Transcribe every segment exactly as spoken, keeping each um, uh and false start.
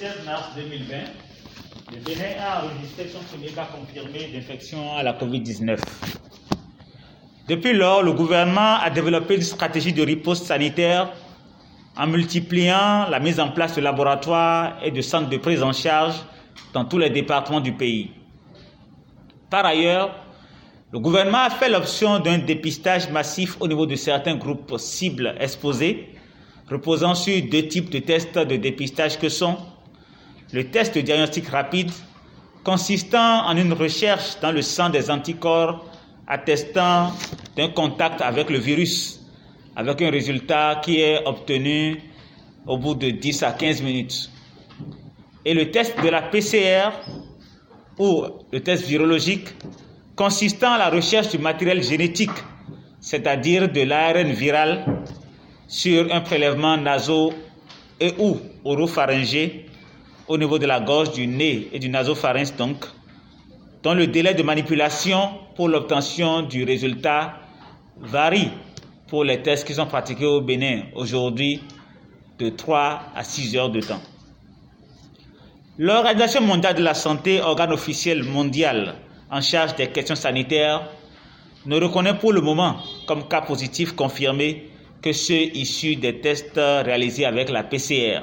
seize mars deux mille vingt, le Bénin a enregistré son premier cas confirmé d'infection à la covid dix-neuf. Depuis lors, le gouvernement a développé une stratégie de riposte sanitaire en multipliant la mise en place de laboratoires et de centres de prise en charge dans tous les départements du pays. Par ailleurs, le gouvernement a fait l'option d'un dépistage massif au niveau de certains groupes cibles exposés, reposant sur deux types de tests de dépistage que sont le test de diagnostic rapide, consistant en une recherche dans le sang des anticorps attestant d'un contact avec le virus, avec un résultat qui est obtenu au bout de dix à quinze minutes. Et le test de la P C R, ou le test virologique, consistant à la recherche du matériel génétique, c'est-à-dire de l'A R N viral, sur un prélèvement naso et ou oropharyngé au niveau de la gorge, du nez et du nasopharynx donc, dont le délai de manipulation pour l'obtention du résultat varie pour les tests qui sont pratiqués au Bénin aujourd'hui de trois à six heures de temps. L'Organisation mondiale de la santé, organe officiel mondial en charge des questions sanitaires, ne reconnaît pour le moment comme cas positif confirmé que ceux issus des tests réalisés avec la P C R.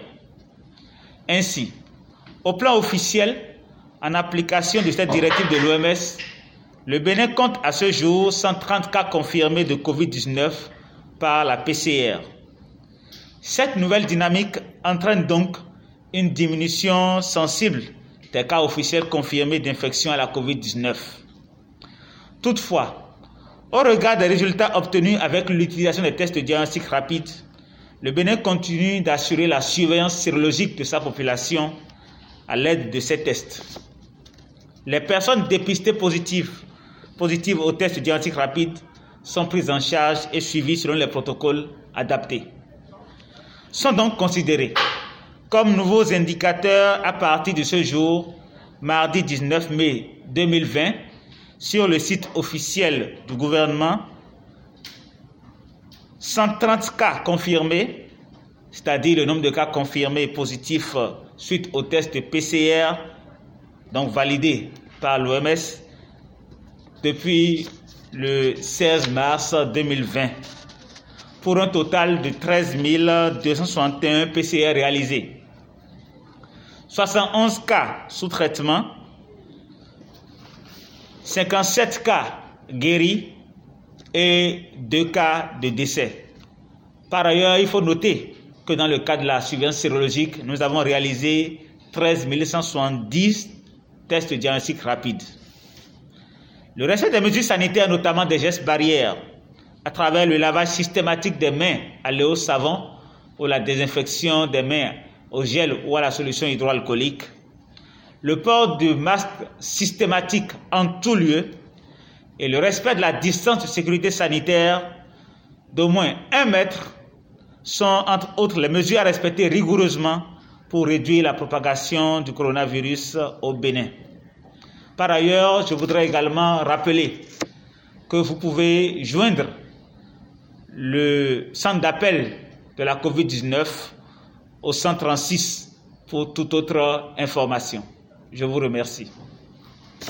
Ainsi, au plan officiel, en application de cette directive de l'O M S, le Bénin compte à ce jour cent trente cas confirmés de covid dix-neuf par la P C R. Cette nouvelle dynamique entraîne donc une diminution sensible des cas officiels confirmés d'infection à la covid dix-neuf. Toutefois, au regard des résultats obtenus avec l'utilisation des tests de diagnostic rapide, le Bénin continue d'assurer la surveillance sérologique de sa population à l'aide de ces tests. Les personnes dépistées positives, positives aux tests de diagnostic rapide sont prises en charge et suivies selon les protocoles adaptés. Sont donc considérés comme nouveaux indicateurs à partir de ce jour, mardi dix-neuf mai deux mille vingt, sur le site officiel du gouvernement, cent trente cas confirmés, c'est-à-dire le nombre de cas confirmés positifs suite au test de P C R, donc validé par l'O M S, depuis le seize mars deux mille vingt, pour un total de treize mille deux cent soixante et un P C R réalisés. soixante et onze cas sous traitement, cinquante-sept cas guéris et deux cas de décès. Par ailleurs, il faut noter que dans le cadre de la surveillance sérologique, nous avons réalisé treize mille cent soixante-dix tests de diagnostic rapide. Le respect des mesures sanitaires, notamment des gestes barrières, à travers le lavage systématique des mains à l'eau savon ou la désinfection des mains au gel ou à la solution hydroalcoolique, le port du masque systématique en tout lieu et le respect de la distance de sécurité sanitaire d'au moins un mètre sont entre autres les mesures à respecter rigoureusement pour réduire la propagation du coronavirus au Bénin. Par ailleurs, je voudrais également rappeler que vous pouvez joindre le centre d'appel de la covid dix-neuf au cent trente-six pour toute autre information. Je vous remercie.